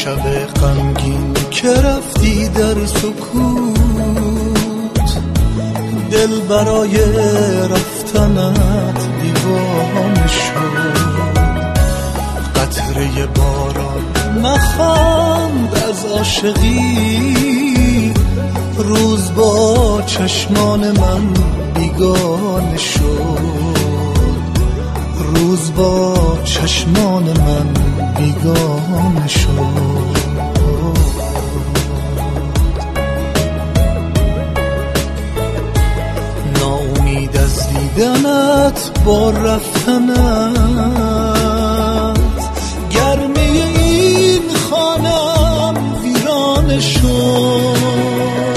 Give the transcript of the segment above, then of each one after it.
شب غمگین که رفتی در سکوت، دل برای رفتنت دیوانه شد. قطره باران نخواند از عاشقی، روز با چشمان من بیگانه شد. روز با چشمان من بیگانه شد. ناامید از دیدنت با رفتنت، گرمه این خانم ویرانه شد.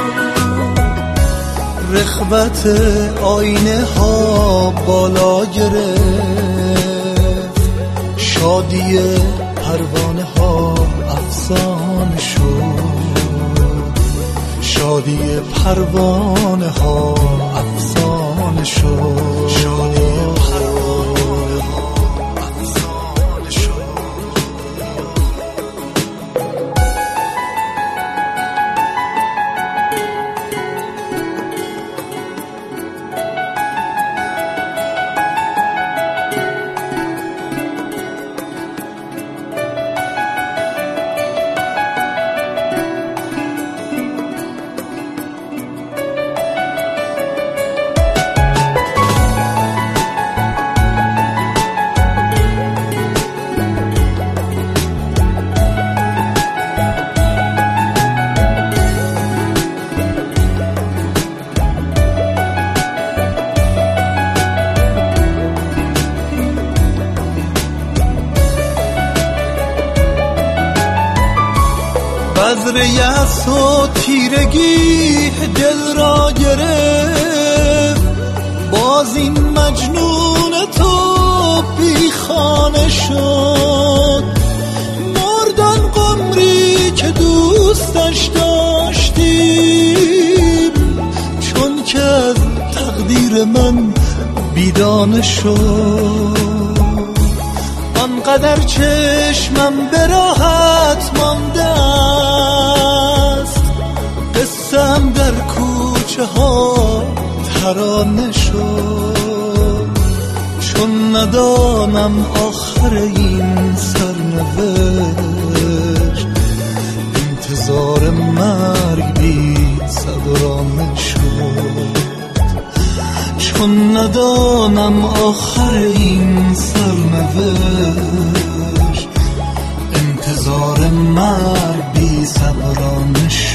رخوت آینه ها بالا گرفت، شادی پروانه ها افسانه شد. شادی پروانه ها افسانه شد. شادی پروانه ها افسانه شد. بذر یأس و تیرگی دل را گرفت، باز این مجنون تو بی خانه شد. مردن قمری که دوستش داشتیم، چون که از تقدیر من بیدانه شد. آنقدر چشمم به راحت مانده است، قصه‌ام در کوچه ها ترانه شد. چون ندانم آخر این سرنوشت، انتظار مرگ بی صبرانه شد. چون ندانم آخر این سرنوشت، انتظار مرگ بی صبرانه شد.